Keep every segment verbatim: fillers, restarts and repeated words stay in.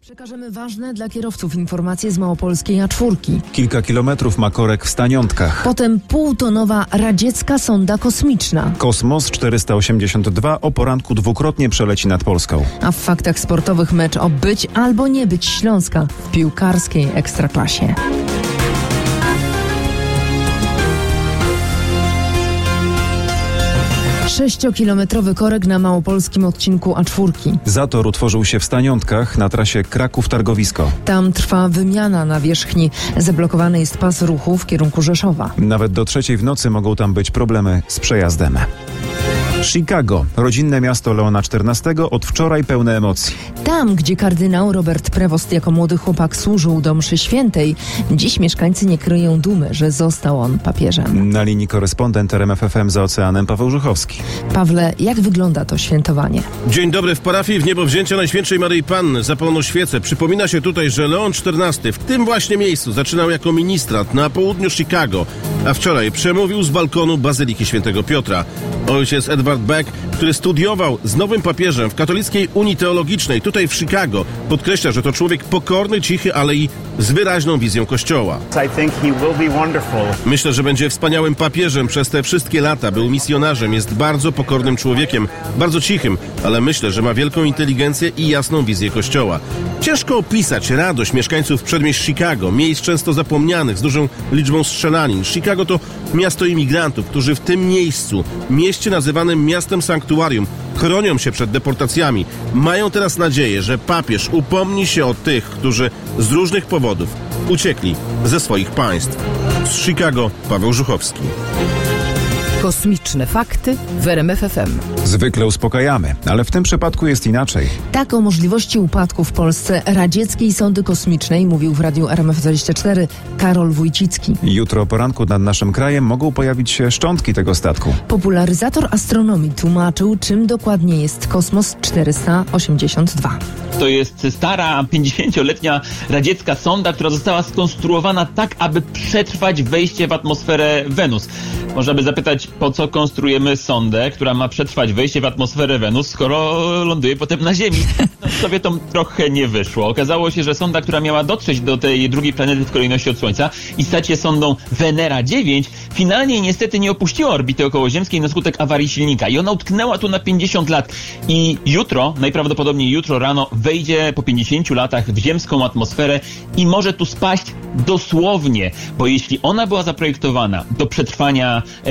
Przekażemy ważne dla kierowców informacje z małopolskiej A cztery. Kilka kilometrów ma korek w Staniątkach. Potem półtonowa radziecka sonda kosmiczna. Kosmos czterysta osiemdziesiąt dwa o poranku dwukrotnie przeleci nad Polską. A w faktach sportowych mecz o być albo nie być Śląska w piłkarskiej ekstraklasie. Sześciokilometrowy korek na małopolskim odcinku A cztery. Zator utworzył się w Staniątkach na trasie Kraków-Targowisko. Tam trwa wymiana nawierzchni. Zablokowany jest pas ruchu w kierunku Rzeszowa. Nawet do trzeciej w nocy mogą tam być problemy z przejazdem. Chicago, rodzinne miasto Leona czternastego, od wczoraj pełne emocji. Tam, gdzie kardynał Robert Prevost jako młody chłopak służył do mszy świętej, dziś mieszkańcy nie kryją dumy, że został on papieżem. Na linii korespondent R M F F M za oceanem Paweł Żuchowski. Pawle, jak wygląda to świętowanie? Dzień dobry. W parafii w niebowzięcia Najświętszej Maryi Panny zapalono świecę. Przypomina się tutaj, że Leon czternasty w tym właśnie miejscu zaczynał jako ministrant na południu Chicago, a wczoraj przemówił z balkonu Bazyliki Świętego Piotra. Ojciec Edward Beck, który studiował z nowym papieżem w Katolickiej Unii Teologicznej tutaj w Chicago, podkreśla, że to człowiek pokorny, cichy, ale i z wyraźną wizją Kościoła. Myślę, że będzie wspaniałym papieżem przez te wszystkie lata. Był misjonarzem, jest bardzo pokornym człowiekiem, bardzo cichym, ale myślę, że ma wielką inteligencję i jasną wizję Kościoła. Ciężko opisać radość mieszkańców przedmieść Chicago, miejsc często zapomnianych, z dużą liczbą strzelanin. Chicago to miasto imigrantów, którzy w tym miejscu, mieście nazywanym miastem sanktuarium, chronią się przed deportacjami. Mają teraz nadzieję, że papież upomni się o tych, którzy z różnych powodów uciekli ze swoich państw. Z Chicago Paweł Żuchowski. Kosmiczne fakty w R M F F M. Zwykle uspokajamy, ale w tym przypadku jest inaczej. Tak o możliwości upadku w Polsce radzieckiej sondy kosmicznej mówił w radiu R M F dwadzieścia cztery Karol Wójcicki. Jutro o poranku nad naszym krajem mogą pojawić się szczątki tego statku. Popularyzator astronomii tłumaczył, czym dokładnie jest Kosmos czterysta osiemdziesiąt dwa. To jest stara, pięćdziesięcioletnia radziecka sonda, która została skonstruowana tak, aby przetrwać wejście w atmosferę Wenus. Można by zapytać, po co konstruujemy sondę, która ma przetrwać wejście w atmosferę Wenus, skoro ląduje potem na Ziemi. No, Sowietom trochę nie wyszło. Okazało się, że sonda, która miała dotrzeć do tej drugiej planety w kolejności od Słońca i stać się sondą Venera dziewięć, finalnie niestety nie opuściła orbity okołoziemskiej na skutek awarii silnika. I ona utknęła tu na pięćdziesiąt lat. I jutro, najprawdopodobniej jutro rano, wejdzie po pięćdziesięciu latach w ziemską atmosferę i może tu spaść dosłownie, bo jeśli ona była zaprojektowana do przetrwania e,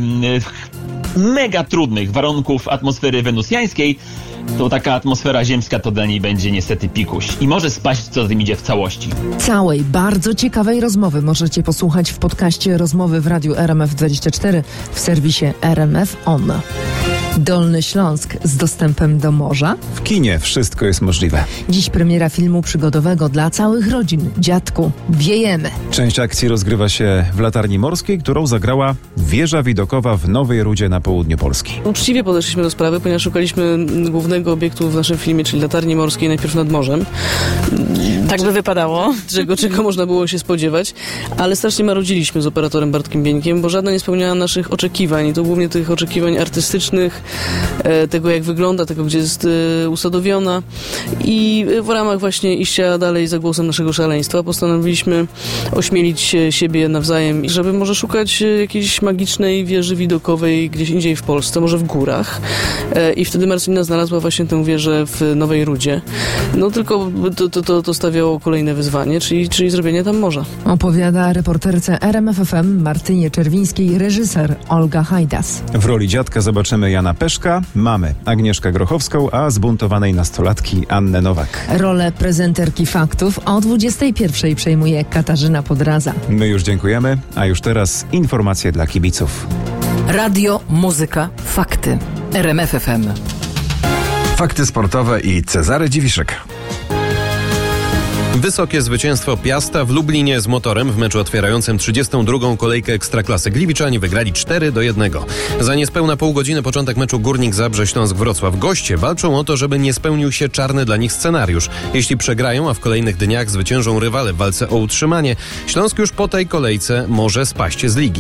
e, mega trudnych warunków atmosfery wenusjańskiej, to taka atmosfera ziemska to dla niej będzie niestety pikuś. I może spaść, co za tym idzie, w całości. Całej, bardzo ciekawej rozmowy możecie posłuchać w podcaście Rozmowy w Radiu R M F dwadzieścia cztery w serwisie R M F On. Dolny Śląsk z dostępem do morza. W kinie wszystko jest możliwe. Dziś premiera filmu przygodowego dla całych rodzin. Dziadku, wiejemy. Część akcji rozgrywa się w Latarni Morskiej, którą zagrała wieża widokowa w Nowej Rudzie na południu Polski. Uczciwie podeszliśmy do sprawy, ponieważ szukaliśmy głównego obiektu w naszym filmie, czyli Latarni Morskiej, najpierw nad morzem. Tak by wypadało. Czego, czego można było się spodziewać, ale strasznie marudziliśmy z operatorem Bartkiem Bieńkiem, bo żadna nie spełniała naszych oczekiwań i to głównie tych oczekiwań artystycznych, e, tego jak wygląda, tego gdzie jest e, usadowiona i w ramach właśnie iścia dalej za głosem naszego szaleństwa postanowiliśmy ośmielić się, siebie nawzajem, żeby może szukać jakiejś magicznej wieży widokowej gdzieś indziej w Polsce, może w górach e, i wtedy Marcelina znalazła właśnie tę wieżę w Nowej Rudzie. No tylko to, to, to, to stawiało kolejne wyzwanie, czyli, czyli zrobienie tam morza. Opowiada reporterce R M F F M Martynie Czerwińskiej reżyser Olga Hajdas. W roli dziadka zobaczymy Jana Peszka, mamy Agnieszkę Grochowską, a zbuntowanej nastolatki Annę Nowak. Rolę prezenterki faktów o dwudziestej pierwszej przejmuje Katarzyna Podraza. My już dziękujemy, a już teraz informacje dla kibiców. Radio, muzyka, fakty. R M F F M. Fakty sportowe i Cezary Dziwiszek. Wysokie zwycięstwo Piasta w Lublinie z Motorem w meczu otwierającym trzydziestą drugą kolejkę Ekstraklasy. Gliwiczanie wygrali cztery do jednego. Za niespełna pół godziny początek meczu Górnik Zabrze Śląsk Wrocław. Goście walczą o to, żeby nie spełnił się czarny dla nich scenariusz. Jeśli przegrają, a w kolejnych dniach zwyciężą rywale w walce o utrzymanie, Śląsk już po tej kolejce może spaść z ligi.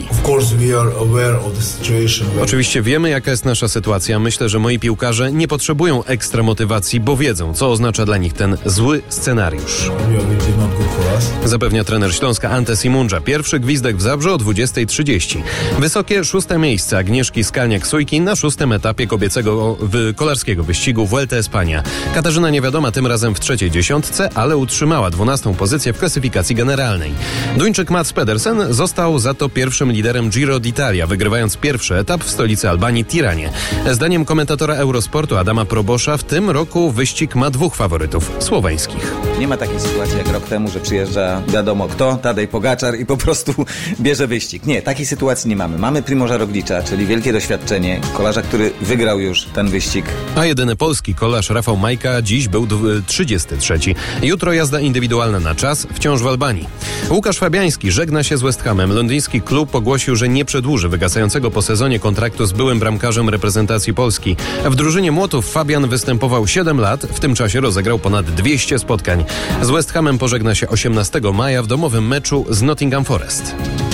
Oczywiście wiemy, jaka jest nasza sytuacja. Myślę, że moi piłkarze nie potrzebują ekstra motywacji, bo wiedzą, co oznacza dla nich ten zły scenariusz. Zapewnia trener Śląska Ante Simundża. Pierwszy gwizdek w Zabrze o dwudziestej trzydzieści. Wysokie szóste miejsce Agnieszki Skalniak-Sujki na szóstym etapie kobiecego wy- kolarskiego wyścigu Vuelta Espania. Katarzyna Niewiadoma tym razem w trzeciej dziesiątce, ale utrzymała dwunastą pozycję w klasyfikacji generalnej. Duńczyk Mats Pedersen został za to pierwszym liderem Giro d'Italia, wygrywając pierwszy etap w stolicy Albanii Tiranie. Zdaniem komentatora Eurosportu Adama Probosza w tym roku wyścig ma dwóch faworytów słoweńskich. Nie ma takiej sytuacji jak rok temu, że przyjeżdża wiadomo kto, Tadej Pogaczar i po prostu bierze wyścig. Nie, takiej sytuacji nie mamy. Mamy Primoża Roglicza, czyli wielkie doświadczenie, kolarza, który wygrał już ten wyścig. A jedyny polski kolarz Rafał Majka dziś był trzydziesty trzeci. Jutro jazda indywidualna na czas, wciąż w Albanii. Łukasz Fabiański żegna się z West Hamem. Londyński klub ogłosił, że nie przedłuży wygasającego po sezonie kontraktu z byłym bramkarzem reprezentacji Polski. W drużynie Młotów Fabian występował siedem lat, w tym czasie rozegrał ponad dwieście spotkań. Z West Hamem pożegna się osiemnastego maja w domowym meczu z Nottingham Forest.